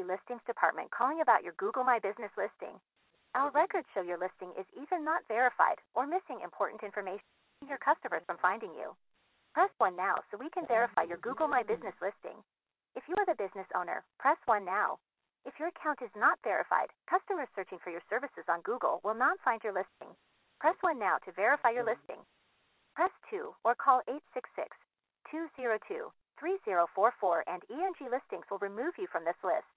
Listings department calling about your Google My Business listing. Our records show your listing is either not verified or missing important information to keep your customers from finding you. Press 1 now so we can verify your Google My Business listing. If you are the business owner, press 1 now. If your account is not verified, customers searching for your services on Google will not find your listing. Press 1 now to verify your listing. Press 2 or call 866-202-3044 and ENG Listings will remove you from this list.